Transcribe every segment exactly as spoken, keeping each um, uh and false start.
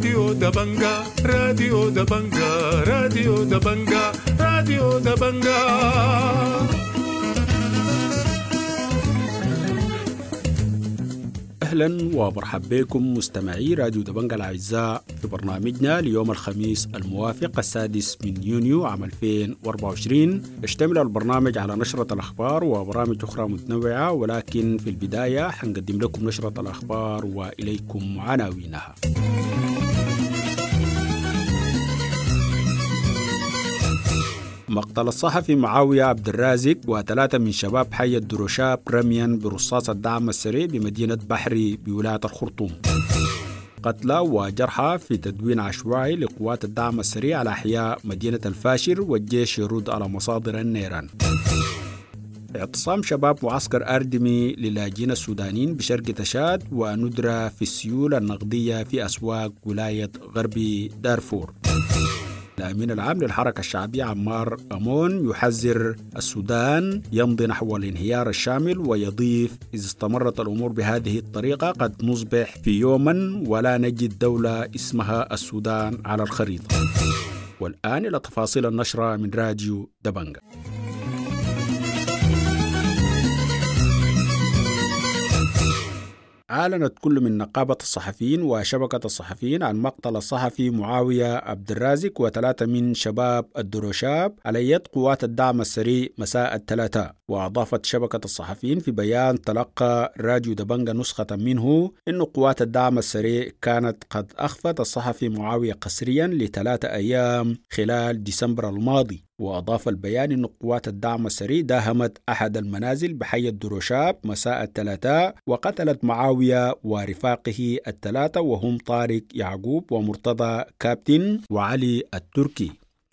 راديو دبنجا راديو دبنجا راديو دبنجا راديو دبنجا. أهلا ومرحبا بكم مستمعي راديو دبنجا الأعزاء في برنامجنا ليوم الخميس الموافق السادس من يونيو عام ألفين وأربعة وعشرين. يشتمل البرنامج على نشرة الأخبار وبرامج أخرى متنوعة، ولكن في البداية حنقدم لكم نشرة الأخبار وإليكم عناوينها. مقتل الصحفي معاوية عبد الرازق وثلاثة من شباب حي الدروشاب رميا برصاص الدعم السريع بمدينة بحري بولاية الخرطوم. قتلى وجرحى في تدوين عشوائي لقوات الدعم السريع على أحياء مدينة الفاشر، والجيش يرد على مصادر النيران. اعتصام شباب معسكر أردمي للاجئين السودانيين بشرق تشاد وندرة في السيول النقدية في أسواق ولاية غربي دارفور. الأمين العام للحركة الشعبية عمار أمون يحذر السودان يمضي نحو الانهيار الشامل، ويضيف: إذا استمرت الأمور بهذه الطريقة قد نصبح في يوما ولا نجد دولة اسمها السودان على الخريطة. والآن إلى تفاصيل النشرة من راديو دبنجا. أعلنت كل من نقابة الصحفيين وشبكة الصحفيين عن مقتل الصحفي معاوية عبد الرازق وثلاثة من شباب الدروشاب على يد قوات الدعم السريع مساء الثلاثاء. وأضافت شبكة الصحفيين في بيان تلقى راديو دبنجا نسخة منه إن قوات الدعم السريع كانت قد أخفت الصحفي معاوية قسريا لثلاثة أيام خلال ديسمبر الماضي. وأضاف البيان أن قوات الدعم السريع داهمت أحد المنازل بحي الدروشاب مساء الثلاثاء وقتلت معاوية ورفاقه الثلاثة، وهم طارق يعقوب ومرتضى كابتن وعلي التركي.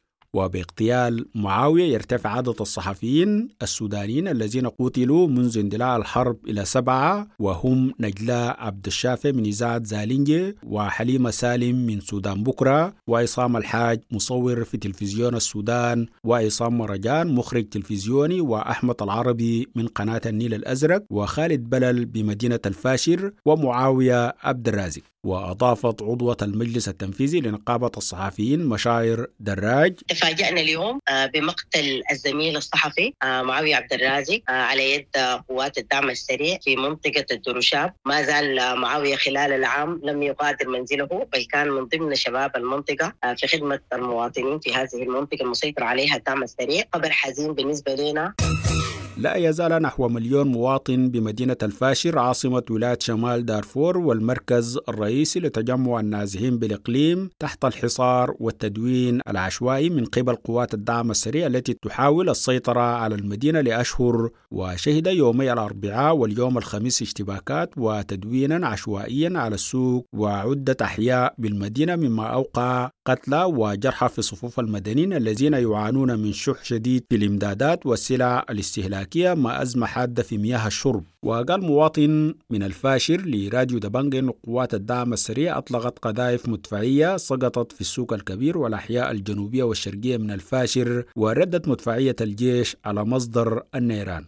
وباغتيال معاوية يرتفع عدد الصحفيين السودانيين الذين قتلوا منذ اندلاع الحرب إلى سبعة، وهم نجلاء عبد الشافي من إذاعة زالينجي، وحليمة سالم من سودان بكرة، وعصام الحاج مصور في تلفزيون السودان، وعصام مرجان مخرج تلفزيوني، وأحمد العربي من قناة النيل الأزرق، وخالد بلل بمدينة الفاشر، ومعاوية عبد الرازق. وأضافت عضوة المجلس التنفيذي لنقابة الصحفيين مشاعر دراج: تفاجأنا اليوم بمقتل الزميل الصحفي معاوية عبد الرازق على يد قوات الدعم السريع في منطقة الدروشاب. ما زال معاوية خلال العام لم يغادر منزله، بل كان من ضمن شباب المنطقة في خدمة المواطنين في هذه المنطقة المسيطر عليها الدعم السريع. خبر حزين بالنسبة لنا. لا يزال نحو مليون مواطن بمدينة الفاشر عاصمة ولاية شمال دارفور والمركز الرئيسي لتجمع النازحين بالإقليم تحت الحصار والتدوين العشوائي من قبل قوات الدعم السريع التي تحاول السيطرة على المدينة لأشهر. وشهد يومي الأربعاء واليوم الخميس اشتباكات وتدوينا عشوائيا على السوق وعدة أحياء بالمدينة، مما أوقع قتلى وجرحى في صفوف المدنيين الذين يعانون من شح شديد في الإمدادات والسلع الاستهلاكية مع أزمة حادة في مياه الشرب. وقال مواطن من الفاشر لراديو دبنجا أن قوات الدعم السريع أطلقت قذائف مدفعية سقطت في السوق الكبير والأحياء الجنوبية والشرقية من الفاشر، وردت مدفعية الجيش على مصدر النيران.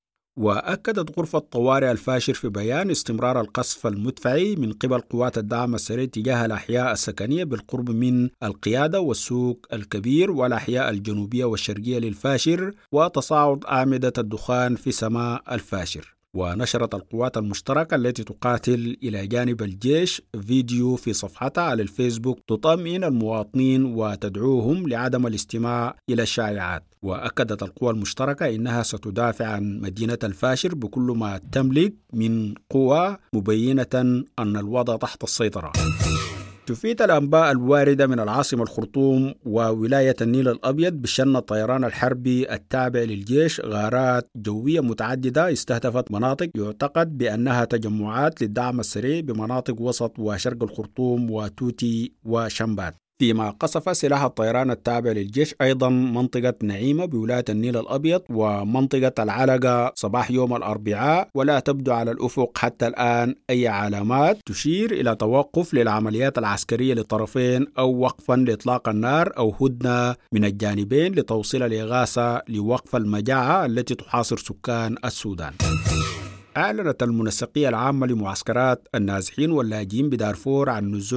وأكدت غرفة طوارئ الفاشر في بيان استمرار القصف المدفعي من قبل قوات الدعم السريع تجاه الأحياء السكنية بالقرب من القيادة والسوق الكبير والأحياء الجنوبية والشرقية للفاشر، وتصاعد أعمدة الدخان في سماء الفاشر. ونشرت القوات المشتركة التي تقاتل إلى جانب الجيش فيديو في صفحتها على الفيسبوك تطمئن المواطنين وتدعوهم لعدم الاستماع إلى الشائعات. وأكدت القوى المشتركة إنها ستدافع عن مدينة الفاشر بكل ما تملك من قوى، مبينة أن الوضع تحت السيطرة. تفيد الأنباء الواردة من العاصمة الخرطوم وولاية النيل الأبيض بشأن الطيران الحربي التابع للجيش غارات جوية متعددة استهدفت مناطق يعتقد بأنها تجمعات للدعم السريع بمناطق وسط وشرق الخرطوم وتوتي وشمبات. فيما قصف سلاح الطيران التابع للجيش أيضا منطقة نعيمة بولاية النيل الأبيض ومنطقة العلقة صباح يوم الأربعاء، ولا تبدو على الأفق حتى الآن أي علامات تشير إلى توقف للعمليات العسكرية للطرفين أو وقفا لإطلاق النار أو هدنة من الجانبين لتوصيل الإغاثة لوقف المجاعة التي تحاصر سكان السودان. أعلنت المنسقية العامة لمعسكرات النازحين واللاجئين بدارفور عن نزوح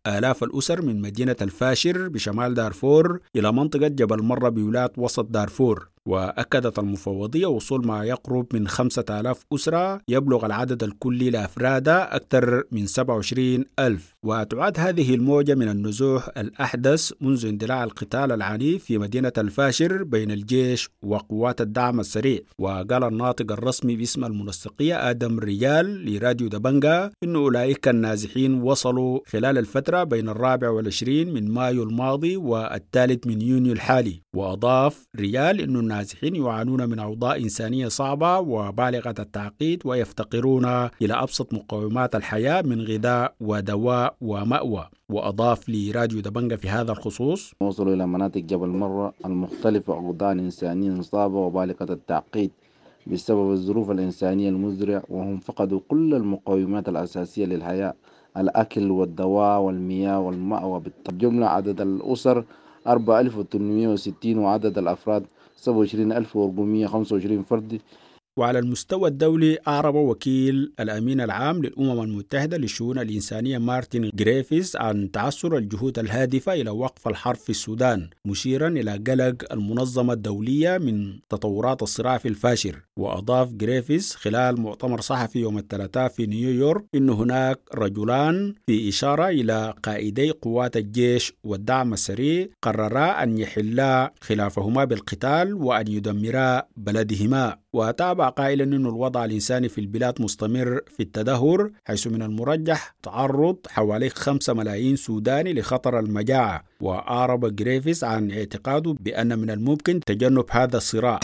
آلاف الأسر من مدينة الفاشر بشمال دارفور إلى منطقة جبل مرة بولاية وسط دارفور. وأكدت المفوضية وصول ما يقرب من خمسة آلاف أسرة يبلغ العدد الكلي لأفرادها أكثر من سبعة وعشرين ألف. وتعد هذه الموجة من النزوح الأحدث منذ اندلاع القتال العنيف في مدينة الفاشر بين الجيش وقوات الدعم السريع. وقال الناطق الرسمي باسم المنسقية آدم ريال لراديو دبنجا إن أولئك النازحين وصلوا خلال الفترة بين الرابع والعشرين من مايو الماضي والثالث من يونيو الحالي. وأضاف ريال إن النازحين يعانون من أوضاع إنسانية صعبة وبالغة التعقيد ويفتقرون إلى أبسط مقومات الحياة من غذاء ودواء ومأوى. وأضاف لراديو دبنجا في هذا الخصوص: وصلوا إلى مناطق جبل مرة المختلفة أوضاع إنسانية صعبة وبالغة التعقيد بسبب الظروف الإنسانية المزرية، وهم فقدوا كل المقومات الأساسية للحياة: الأكل والدواء والمياه والمأوى. بالجملة عدد الأسر أربعة آلاف وثمانمائة وستين وعدد الأفراد سبعة وعشرين ألف وأربعمائة وخمسة وعشرين فرد. وعلى المستوى الدولي أعرب وكيل الأمين العام للأمم المتحدة للشؤون الإنسانية مارتن غريفيث عن تعثر الجهود الهادفة إلى وقف الحرب في السودان، مشيرا إلى قلق المنظمة الدولية من تطورات الصراع في الفاشر. وأضاف غريفيث خلال مؤتمر صحفي يوم الثلاثاء في نيويورك إن هناك رجلان في إشارة إلى قائدي قوات الجيش والدعم السريع قررا أن يحلا خلافهما بالقتال وأن يدمرا بلدهما. وتابع قائلا أن الوضع الإنساني في البلاد مستمر في التدهور، حيث من المرجح تعرض حوالي خمسة ملايين سوداني لخطر المجاعة. وأعرب غريفيث عن اعتقاده بأن من الممكن تجنب هذا الصراع.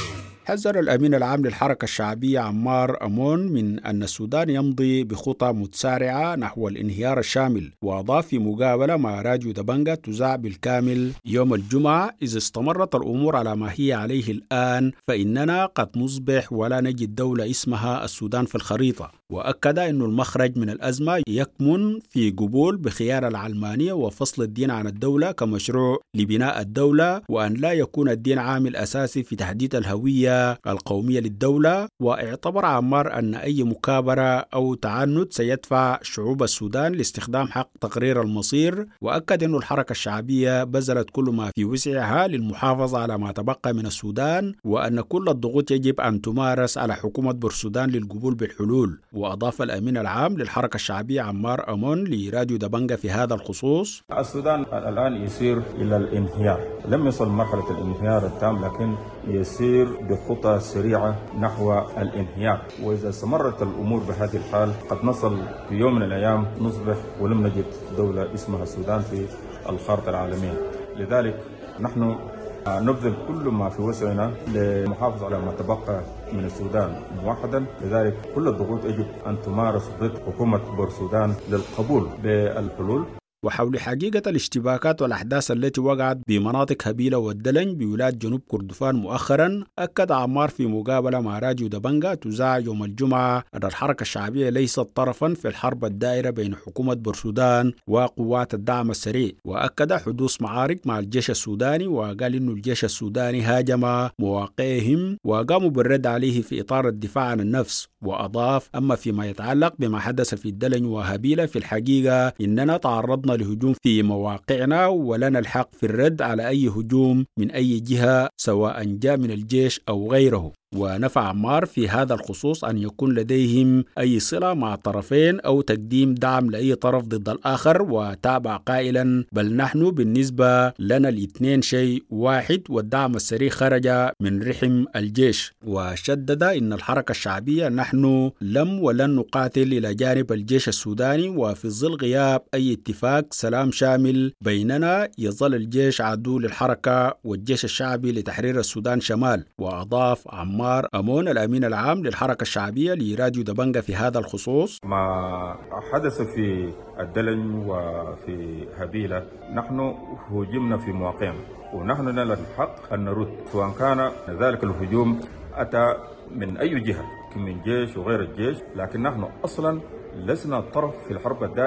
حذر الأمين العام للحركة الشعبية عمار أمون من أن السودان يمضي بخطى متسارعة نحو الانهيار الشامل. وأضاف في مقابلة مع راديو دبنجا تذاع بالكامل يوم الجمعة: إذا استمرت الأمور على ما هي عليه الآن فإننا قد نصبح ولا نجد دولة اسمها السودان في الخريطة. وأكد أن المخرج من الأزمة يكمن في قبول بخيار العلمانية وفصل الدين عن الدولة كمشروع لبناء الدولة، وأن لا يكون الدين عامل أساسي في تحديد الهوية القومية للدولة. واعتبر عمار أن أي مكابرة أو تعنت سيدفع شعوب السودان لاستخدام حق تقرير المصير. وأكد أن الحركة الشعبية بذلت كل ما في وسعها للمحافظة على ما تبقى من السودان، وأن كل الضغوط يجب أن تمارس على حكومة بورسودان للقبول بالحلول. وأضاف الأمين العام للحركة الشعبية عمار أمون لراديو دبنجا في هذا الخصوص: السودان الآن يسير إلى الانهيار، لم يصل مرحلة الانهيار التام لكن يسير بخطى سريعة نحو الانهيار. وإذا استمرت الأمور بهذه الحال قد نصل في يوم من الأيام نصبح ولم نجد دولة اسمها السودان في الخارطة العالمية. لذلك نحن نبذل كل ما في وسعنا للمحافظة على ما تبقى من السودان موحدا. لذلك كل الضغوط يجب أن تمارس ضد حكومة بورسودان للقبول بالحلول. وحول حقيقة الاشتباكات والأحداث التي وقعت بمناطق هبيلة والدلنج بولاية جنوب كردفان مؤخرا، أكد عمار في مقابلة مع راديو دبنجا تذاع يوم الجمعة أن الحركة الشعبية ليست طرفا في الحرب الدائرة بين حكومة بورسودان وقوات الدعم السريع. وأكد حدوث معارك مع الجيش السوداني، وقال إنه الجيش السوداني هاجم مواقعهم وقاموا بالرد عليه في إطار الدفاع عن النفس. وأضاف: أما فيما يتعلق بما حدث في الدلنج وهبيلة ففي الحقيقة إننا تعرضنا لهجوم في مواقعنا ولنا الحق في الرد على أي هجوم من أي جهة سواء جاء من الجيش أو غيره. ونفى عمار في هذا الخصوص أن يكون لديهم أي صلة مع طرفين أو تقديم دعم لأي طرف ضد الآخر. وتابع قائلا: بل نحن بالنسبة لنا الاثنين شيء واحد، والدعم السريع خرج من رحم الجيش. وشدد إن الحركة الشعبية نحن لم ولن نقاتل إلى جانب الجيش السوداني، وفي ظل غياب أي اتفاق سلام شامل بيننا يظل الجيش عدو للحركة والجيش الشعبي لتحرير السودان شمال. وأضاف عمار عمار أمون الأمين العام للحركة الشعبية لراديو دبنجا في هذا الخصوص: ما حدث في الدلنج وفي هبيلة نحن هجمنا في مواقعنا، ونحن لنا الحق أن نرد سواء كان ذلك الهجوم أتى من أي جهة من جيش وغير الجيش. لكن نحن أصلا لسنا طرف في الحرب الدائر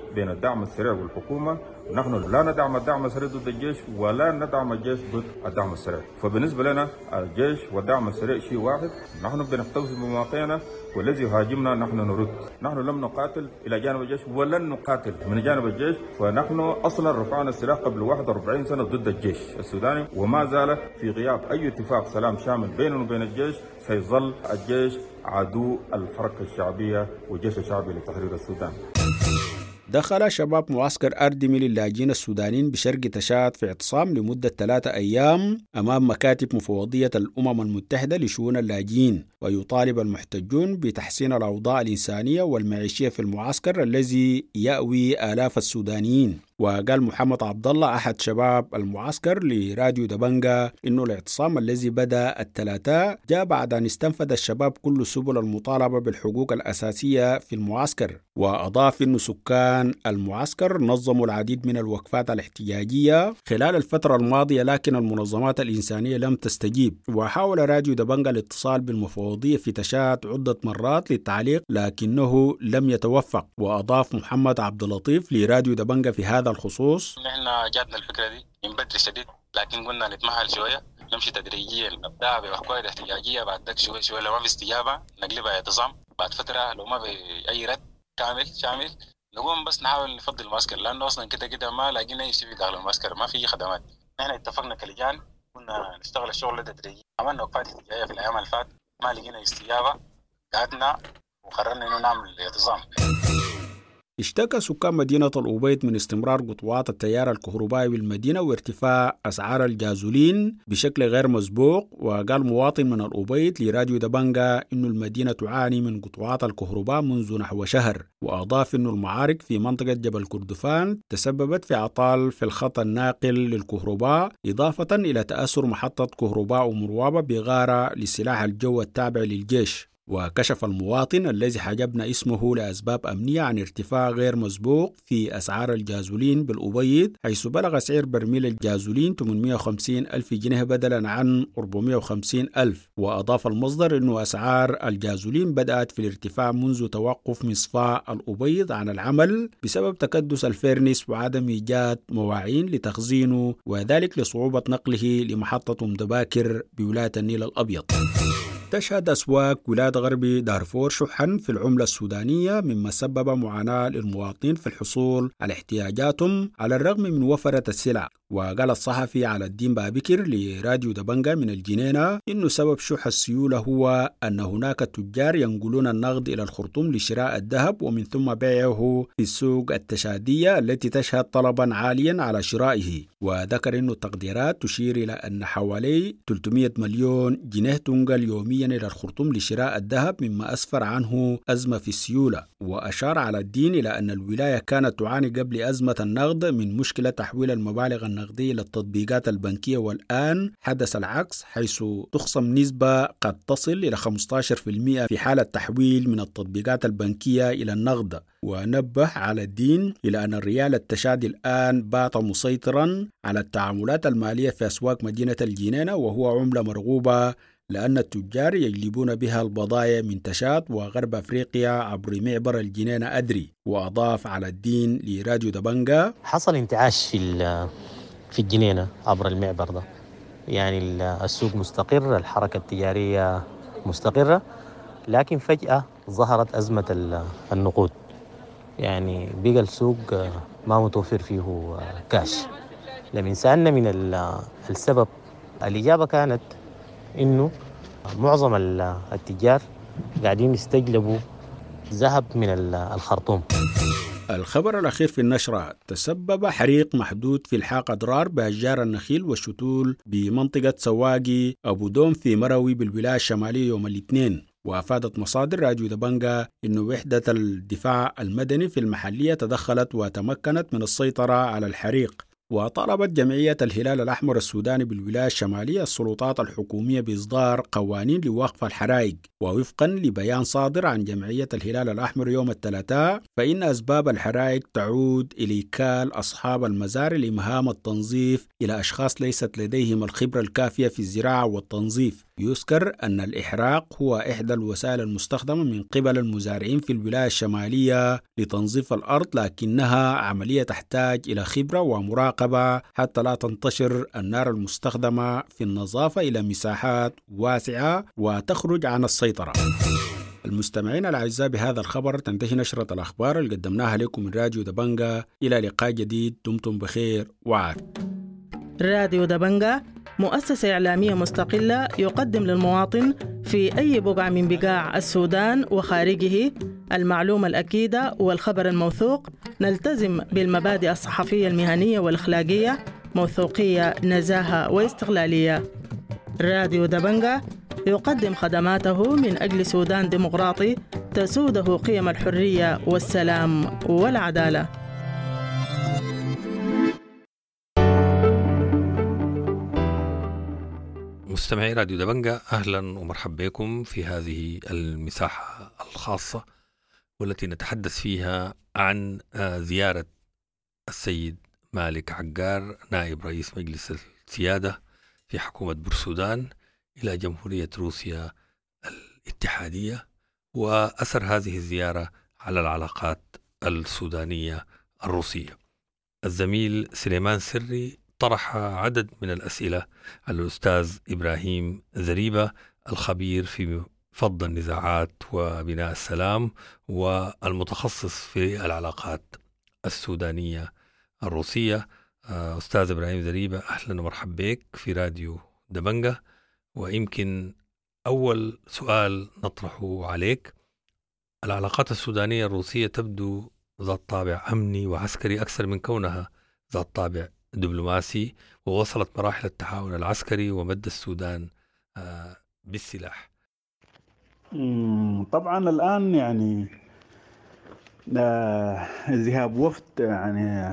بين الدعم السريع والحكومة. نحن لا ندعم الدعم السريع ضد الجيش ولا ندعم الجيش ضد الدعم السريع. فبالنسبة لنا الجيش والدعم السريع شيء واحد. نحن بنحتفظ بمواقعنا والذي يهاجمنا نحن نرد. نحن لم نقاتل إلى جانب الجيش ولن نقاتل من جانب الجيش، فنحن أصلا رفعنا السلاح قبل واحد وأربعين سنة ضد الجيش السوداني، وما زال في غياب أي اتفاق سلام شامل بيننا وبين الجيش سيظل الجيش عدو الحركة الشعبية والجيش الشعبي لتحرير السودان. دخل شباب معسكر أردمي للاجئين السودانيين بشرق تشاد في اعتصام لمدة ثلاثة أيام أمام مكاتب مفوضية الأمم المتحدة لشؤون اللاجئين، ويطالب المحتجون بتحسين الأوضاع الإنسانية والمعيشية في المعسكر الذي يأوي آلاف السودانيين. وقال محمد عبد الله أحد شباب المعسكر لراديو دبنجة إنه الاعتصام الذي بدأ الثلاثاء جاء بعد أن استنفذ الشباب كل سبل المطالبة بالحقوق الأساسية في المعسكر. وأضاف إنه سكان المعسكر نظموا العديد من الوقفات الاحتجاجية خلال الفترة الماضية، لكن المنظمات الإنسانية لم تستجيب. وحاول راديو دبنجة الاتصال بالمفوضية في تشاد عدة مرات للتعليق لكنه لم يتوفق. وأضاف محمد عبد اللطيف لراديو دبنجة في هذا الخصوص: نحن جاتنا الفكرة دي من بدري شديد، لكن قلنا نتمهل شوية، نمشي تدريجيا، نبدأ بوقفات احتجاجية، بعد ذلك شوية شوية لو ما في استجابة نقلبها اعتصام، بعد فترة لو ما في أي رد كامل شامل نقوم بس نحاول نفضل المعسكر، لأنه أصلا كده كده ما لاقينا أي شيء داخل المعسكر، ما في خدمات. نحن اتفقنا كلجان كنا نشتغل الشغل ده تدريجيا، عملنا وقفات احتجاجية في الأيام اللي فات ما لقينا استجابة، قعدنا وقررنا إنه نعمل اعتصام. اشتكى سكان مدينة الأبيض من استمرار قطوعات التيار الكهربائي بالمدينة وارتفاع أسعار الجازولين بشكل غير مسبوق. وقال مواطن من الأبيض لراديو دبنجة إنه المدينة تعاني من قطوعات الكهرباء منذ نحو شهر. وأضاف إنه المعارك في منطقة جبل كردفان تسببت في عطال في الخط الناقل للكهرباء، إضافة إلى تأثر محطة كهرباء مروابة بغارة لسلاح الجو التابع للجيش. وكشف المواطن الذي حجبنا اسمه لأسباب أمنية عن ارتفاع غير مسبوق في أسعار الجازولين بالأبيض، حيث بلغ سعر برميل الجازولين ثمانمائة وخمسين ألف جنيه بدلا عن أربعمائة وخمسين ألف. وأضاف المصدر أنه أسعار الجازولين بدأت في الارتفاع منذ توقف مصفاة الأبيض عن العمل بسبب تكدس الفيرنس وعدم إيجاد مواعين لتخزينه، وذلك لصعوبة نقله لمحطة مدباكر بولاية النيل الأبيض. تشهد أسواق ولاية غرب دارفور شحا في العملة السودانية، مما سبب معاناة للمواطنين في الحصول على احتياجاتهم على الرغم من وفرة السلع. وقال الصحفي على الدين بابكر لراديو دبنجة من الجنينة إنه سبب شح السيولة هو أن هناك تجار ينقلون النقد إلى الخرطوم لشراء الذهب ومن ثم بيعه في السوق التشادية التي تشهد طلبا عاليا على شرائه. وذكر إنه التقديرات تشير إلى أن حوالي ثلاثمائة مليون جنيه تنقل يوميا إلى الخرطوم لشراء الذهب، مما أسفر عنه أزمة في السيولة. وأشار على الدين إلى أن الولاية كانت تعاني قبل أزمة النقد من مشكلة تحويل المبالغ النقدية للتطبيقات البنكية، والآن حدث العكس حيث تخصم نسبة قد تصل إلى خمسة عشر بالمئة في حالة تحويل من التطبيقات البنكية إلى النقد. ونبه على الدين إلى أن الريال التشادي الآن بات مسيطرا على التعاملات المالية في أسواق مدينة الجنينة، وهو عملة مرغوبة لأن التجار يجلبون بها البضائع من تشاد وغرب أفريقيا عبر معبر الجنينة أدري. وأضاف على الدين لراديو دبنجة: حصل انتعاش في في الجنينة عبر المعبر ده، يعني السوق مستقر، الحركة التجارية مستقرة، لكن فجأة ظهرت أزمة النقود، يعني بقى السوق ما متوفر فيه كاش. لما سألنا من السبب، الإجابة كانت إنه معظم التجار قاعدين يستجلبوا ذهب من الخرطوم. الخبر الأخير في النشرة: تسبب حريق محدود في الحاق أضرار بأشجار النخيل والشتول بمنطقة سواقي أبو دوم في مروي بالولاية الشمالية يوم الاثنين. وأفادت مصادر راديو دبنجة إن وحدة الدفاع المدني في المحلية تدخلت وتمكنت من السيطرة على الحريق. وطلبت جمعية الهلال الأحمر السوداني بالولاية الشمالية السلطات الحكومية بإصدار قوانين لوقف الحرائق. ووفقا لبيان صادر عن جمعية الهلال الأحمر يوم الثلاثاء، فإن أسباب الحرائق تعود إلى إيكال أصحاب المزارع لمهام التنظيف إلى أشخاص ليست لديهم الخبرة الكافية في الزراعة والتنظيف. يذكر أن الإحراق هو إحدى الوسائل المستخدمة من قبل المزارعين في الولاية الشمالية لتنظيف الأرض، لكنها عملية تحتاج إلى خبرة ومراقبة حتى لا تنتشر النار المستخدمة في النظافة إلى مساحات واسعة وتخرج عن السيطرة. المستمعين الأعزاء، بهذا الخبر تنتهي نشرة الأخبار اللي قدمناها لكم من راديو دبنجة. إلى لقاء جديد، دمتم بخير وعافية. راديو دبنجة مؤسسة إعلامية مستقلة يقدم للمواطن في أي بقعة من بقاع السودان وخارجه المعلومة الأكيدة والخبر الموثوق. نلتزم بالمبادئ الصحفية المهنية والأخلاقية، موثوقية، نزاهة واستقلالية. راديو دبنجة يقدم خدماته من أجل سودان ديمقراطي تسوده قيم الحرية والسلام والعدالة. مستمعي راديو دبنجة، أهلا ومرحبا بكم في هذه المساحة الخاصة والتي نتحدث فيها عن زيارة السيد مالك عقار نائب رئيس مجلس السيادة في حكومة بورسودان إلى جمهورية روسيا الاتحادية، وأثر هذه الزيارة على العلاقات السودانية الروسية. الزميل سليمان سري طرح عدد من الأسئلة على الأستاذ إبراهيم ذريبة الخبير في فض النزاعات وبناء السلام والمتخصص في العلاقات السودانية الروسية. أستاذ إبراهيم ذريبة، أهلا ومرحبا بك في راديو دبنجة. ويمكن أول سؤال نطرحه عليك، العلاقات السودانية الروسية تبدو ذات طابع أمني وعسكري أكثر من كونها ذات طابع دبلوماسي، ووصلت مراحل التعاون العسكري ومد السودان بالسلاح. طبعا الآن يعني ذهاب وفد يعني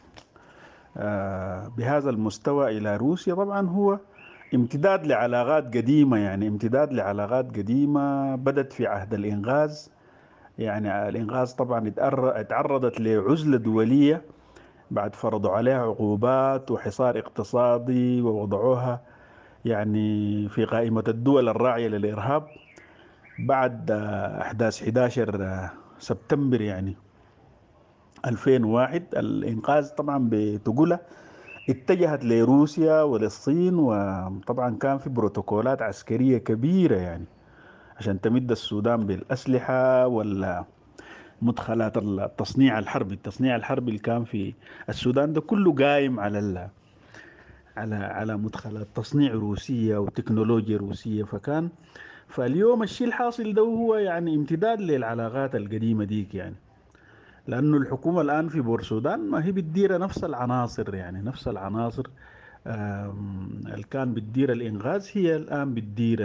بهذا المستوى إلى روسيا طبعا هو امتداد لعلاقات قديمة، يعني امتداد لعلاقات قديمة بدت في عهد الإنغاز. يعني الإنغاز طبعا اتعرضت لعزلة دولية بعد فرضوا عليها عقوبات وحصار اقتصادي ووضعوها يعني في قائمة الدول الراعية للإرهاب بعد أحداث أحد عشر سبتمبر يعني ألفين وواحد. الإنقاذ طبعا بتقوله اتجهت لروسيا وللصين، وطبعا كان في بروتوكولات عسكرية كبيرة يعني عشان تمد السودان بالأسلحة ولا مدخلات التصنيع الحربي. التصنيع الحربي اللي كان في السودان ده كله قايم على ال على على مدخلات تصنيع روسية وتكنولوجيا روسية. فكان فاليوم الشيء الحاصل ده هو يعني امتداد للعلاقات القديمة ديك، يعني لأنه الحكومة الآن في بورسودان ما هي بتدير نفس العناصر، يعني نفس العناصر اللي كان بتدير الإنغاز هي الآن بتدير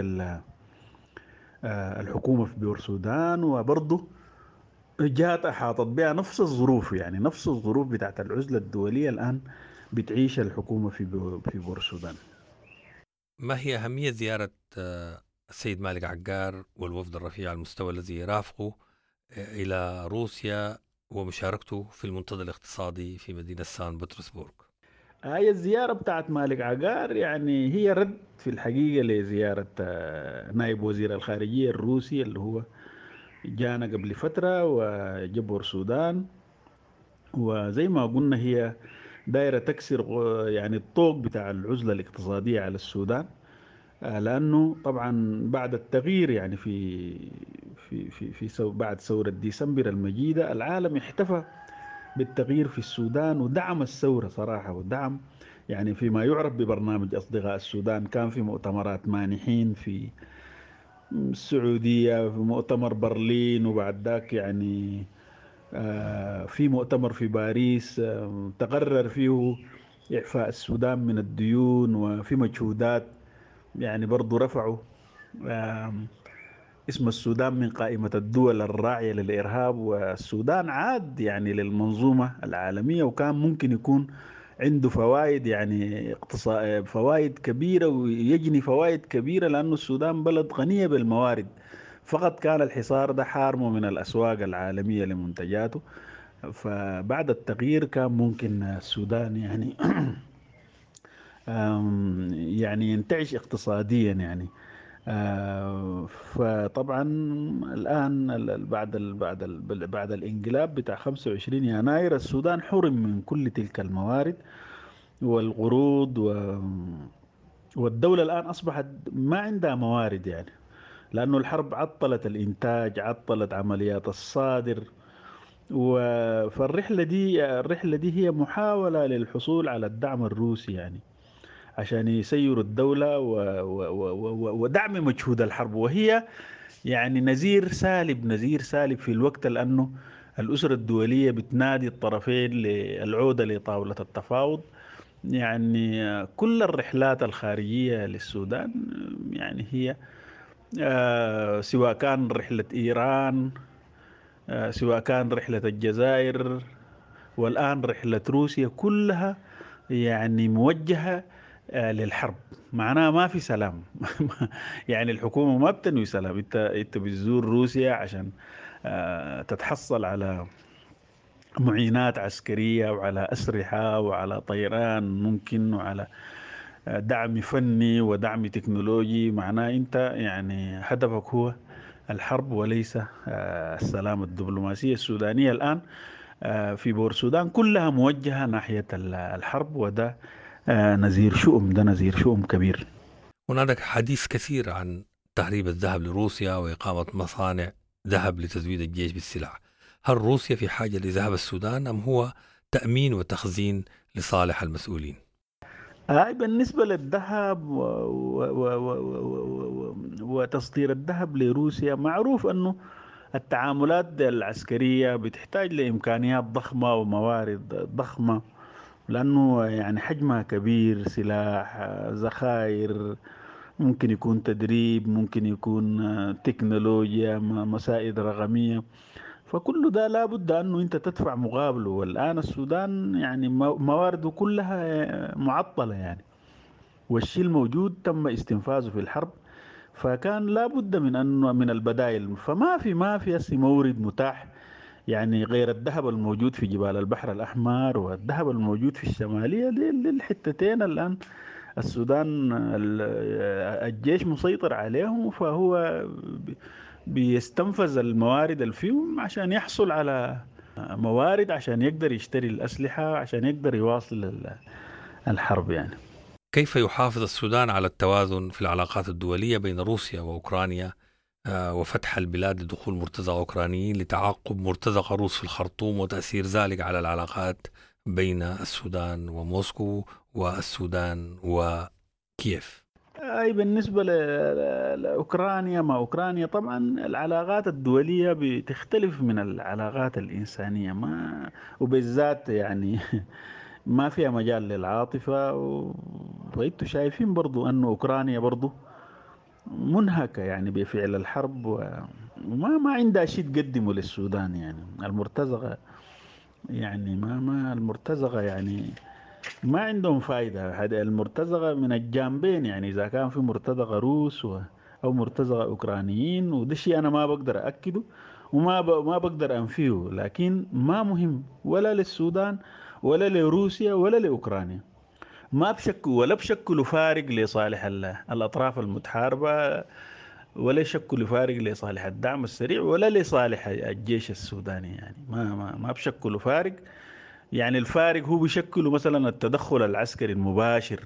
الحكومة في بورسودان، وبرضه جات أحاطت بها نفس الظروف، يعني نفس الظروف بتاعت العزلة الدولية الآن بتعيش الحكومة في في بورسودان. ما هي أهمية زيارة السيد مالك عقار والوفد الرفيع على المستوى الذي يرافقه إلى روسيا ومشاركته في المنتدى الاقتصادي في مدينة سان بطرسبورغ؟ هاي الزيارة بتاعت مالك عقار يعني هي رد في الحقيقة لزيارة نائب وزير الخارجية الروسي اللي هو جانا قبل فترة وجبر السودان، وزي ما قلنا هي دائرة تكسر يعني الطوق بتاع العزلة الاقتصادية على السودان، لأنه طبعا بعد التغيير يعني في في في في سو بعد ثورة ديسمبر المجيدة العالم احتفى بالتغيير في السودان ودعم الثورة صراحة، ودعم يعني فيما يعرف ببرنامج أصدقاء السودان. كان في مؤتمرات مانحين في السعودية، في مؤتمر برلين، وبعد ذاك يعني في مؤتمر في باريس تقرر فيه إعفاء السودان من الديون، وفي مجهودات يعني برضو رفعوا اسم السودان من قائمة الدول الراعية للإرهاب، والسودان عاد يعني للمنظومة العالمية، وكان ممكن يكون عنده فوائد يعني اقتصاد فوائد كبيرة ويجني فوائد كبيرة، لأنه السودان بلد غنية بالموارد، فقط كان الحصار ده حارمه من الأسواق العالمية لمنتجاته. فبعد التغيير كان ممكن السودان يعني يعني ينتعش اقتصاديا يعني. فطبعا الآن بعد ال بعد ال بعد الانقلاب بتاع خمسة وعشرين يناير السودان حرم من كل تلك الموارد والقروض، والدولة الآن أصبحت ما عندها موارد يعني، لأنه الحرب عطلت الإنتاج، عطلت عمليات الصادر. فالرحلة دي الرحلة دي هي محاولة للحصول على الدعم الروسي يعني عشان يسيروا الدولة ودعم مجهود الحرب، وهي يعني نذير سالب نذير سالب في الوقت، لأنه الأسرة الدولية بتنادي الطرفين للعودة لطاولة التفاوض. يعني كل الرحلات الخارجية للسودان يعني هي آه سواء كان رحلة إيران، آه سواء كان رحلة الجزائر، والآن رحلة روسيا، كلها يعني موجهة آه للحرب. معناها ما في سلام. يعني الحكومة ما بتنوي سلام. انت انت بتزور روسيا عشان آه تتحصل على معينات عسكرية وعلى أسلحة وعلى طيران ممكن وعلى دعم فني ودعم تكنولوجي. معناه انت يعني هدفك هو الحرب وليس السلام. الدبلوماسية السودانية الآن في بور السودان كلها موجهة ناحية الحرب، وده نذير شؤم، ده نذير شؤم كبير. هناك حديث كثير عن تهريب الذهب لروسيا وإقامة مصانع ذهب لتزويد الجيش بالسلاح. هل روسيا في حاجة لذهب السودان أم هو تأمين وتخزين لصالح المسؤولين؟ هاي بالنسبة للذهب و... و... و... و... وتصدير الذهب لروسيا، معروف أنه التعاملات العسكرية بتحتاج لإمكانيات ضخمة وموارد ضخمة، لأنه يعني حجمها كبير، سلاح، ذخائر، ممكن يكون تدريب، ممكن يكون تكنولوجيا، مسائل رقمية، فكل ده لابد أنه أنت تدفع مقابله. والآن السودان يعني موارده كلها معطلة يعني، والشيء الموجود تم استنفاذه في الحرب، فكان لابد من أنه من البدائل. فما في ما في أسي مورد متاح يعني غير الذهب الموجود في جبال البحر الأحمر والذهب الموجود في الشمالية. للحتتين الآن السودان الجيش مسيطر عليهم، فهو بيستنفذ الموارد اللي فيهم عشان يحصل على موارد عشان يقدر يشتري الأسلحة عشان يقدر يواصل الحرب يعني. كيف يحافظ السودان على التوازن في العلاقات الدولية بين روسيا وأوكرانيا وفتح البلاد لدخول مرتزقة أوكرانيين لتعاقب مرتزقة روس في الخرطوم وتأثير ذلك على العلاقات بين السودان وموسكو والسودان وكييف؟ أي بالنسبة لأوكرانيا، ما أوكرانيا طبعا العلاقات الدولية بتختلف من العلاقات الإنسانية، ما وبالذات يعني ما فيها مجال للعاطفة. وإنتوا شايفين برضو أن أوكرانيا برضو منهكة يعني بفعل الحرب، وما ما عندها شيء تقدمه للسودان. يعني المرتزقة يعني ما ما المرتزقة يعني ما عندهم فايدة. هذه المرتزقة من الجانبين، يعني إذا كان في مرتزقة روس أو مرتزقة أوكرانيين، وده شيء أنا ما بقدر أكده وما ما بقدر أنفيه، لكن ما مهم ولا للسودان ولا لروسيا ولا لأوكرانيا. ما بشكل ولا بشكل فارق لصالح الأطراف المتحاربة، ولا يشكل فارق لصالح الدعم السريع ولا لصالح الجيش السوداني. يعني ما ما ما بشكل فارق. يعني الفارق هو بيشكل مثلا التدخل العسكري المباشر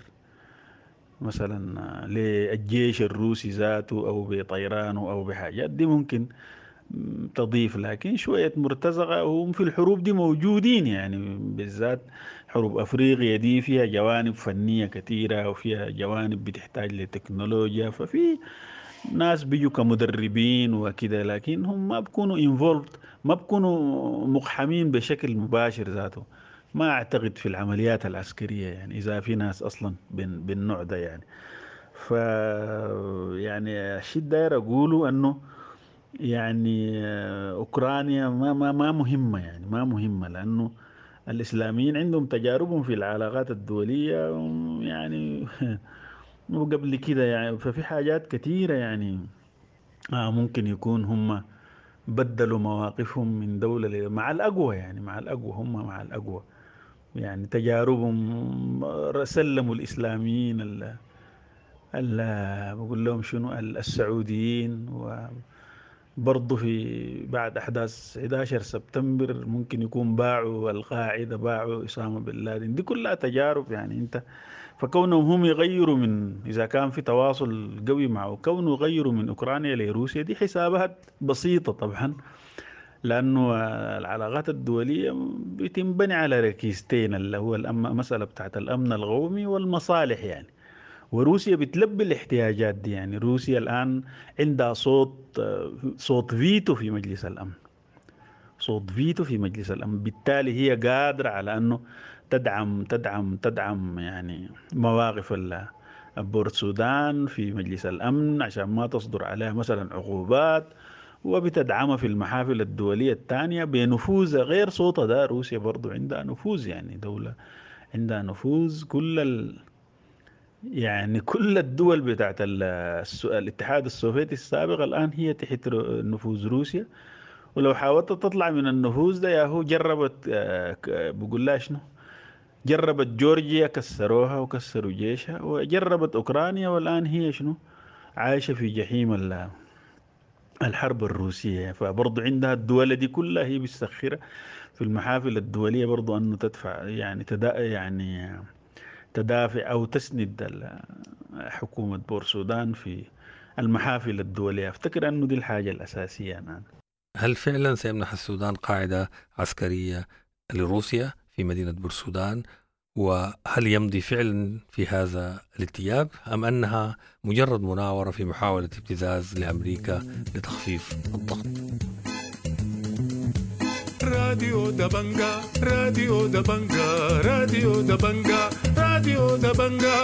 مثلا للجيش الروسي ذاته أو بطيرانه أو بحاجات دي ممكن تضيف، لكن شوية مرتزقة هم في الحروب دي موجودين. يعني بالذات حروب أفريقيا دي فيها جوانب فنية كثيرة وفيها جوانب بتحتاج لتكنولوجيا، ففي ناس بيجوا كمدربين وكده، لكن هم ما بيكونوا involved، ما بيكونوا مقحمين بشكل مباشر ذاته. ما أعتقد في العمليات العسكرية يعني إذا في ناس أصلا بالنوع ده يعني. ف يعني الشيء داير أقوله أنه يعني أوكرانيا ما ما ما مهمة، يعني ما مهمة، لأنه الإسلاميين عندهم تجاربهم في العلاقات الدولية يعني وقبل كده يعني. ففي حاجات كثيرة يعني آه ممكن يكون هم بدلوا مواقفهم من دولة مع الأقوى، يعني مع الأقوى هم مع الأقوى يعني تجاربهم سلموا الإسلاميين بقول لهم شنو السعوديين، وبرضه في بعد أحداث أحد عشر سبتمبر ممكن يكون باعوا القاعدة، باعوا أسامة بن لادن. دي كلها تجارب يعني. أنت فكونهم هم يغيروا من، إذا كان في تواصل قوي معه، كونه يغيروا من أوكرانيا لروسيا، دي حسابات بسيطة طبعا، لأنه العلاقات الدولية بتنبني على ركيزتين، اللي هو المسألة بتاعت الأمن القومي والمصالح يعني. وروسيا بتلبي الاحتياجات دي يعني. روسيا الآن عندها صوت صوت فيتو في مجلس الأمن، صوت فيتو في مجلس الأمن، بالتالي هي قادرة على أنه تدعم تدعم تدعم يعني مواقف البورت السودان في مجلس الأمن عشان ما تصدر عليها مثلا عقوبات، وبتدعمها في المحافل الدولية الثانية بنفوذ غير صوتها ده. روسيا برضو عندها نفوذ يعني، دولة عندها نفوذ. كل ال... يعني كل الدول بتاعت الاتحاد السوفيتي السابق الآن هي تحت نفوذ روسيا. ولو حاولت تطلع من النفوذ ده، يا هو جربت بقول لها شنو، جربت جورجيا كسروها وكسروا جيشها، وجربت أوكرانيا، والآن هي شنو عايشة في جحيم الحرب الروسية. فبرضو عندها الدول دي كلها هي بتسخرها في المحافل الدولية برضو أنه تدفع يعني تدا يعني تدافع أو تسند حكومة بور السودان في المحافل الدولية. أفتكر أنه دي الحاجة الأساسية الآن. هل فعلا سيمنح السودان قاعدة عسكرية لروسيا في مدينة بور السودان؟ وهل يمضي فعلا في هذا الاتجاه، أم أنها مجرد مناورة في محاولة ابتزاز لأمريكا لتخفيف الضغط؟ راديو دبنجا راديو دبنجا راديو دبنجا راديو دبنجا.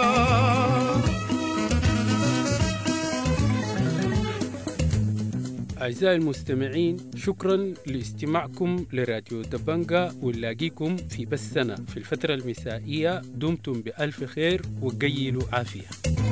أعزائي المستمعين، شكرا لاستماعكم لراديو دبنجا، ونلاقيكم في بثنا في الفترة المسائية. دمتم بألف خير وقيلوا عافية.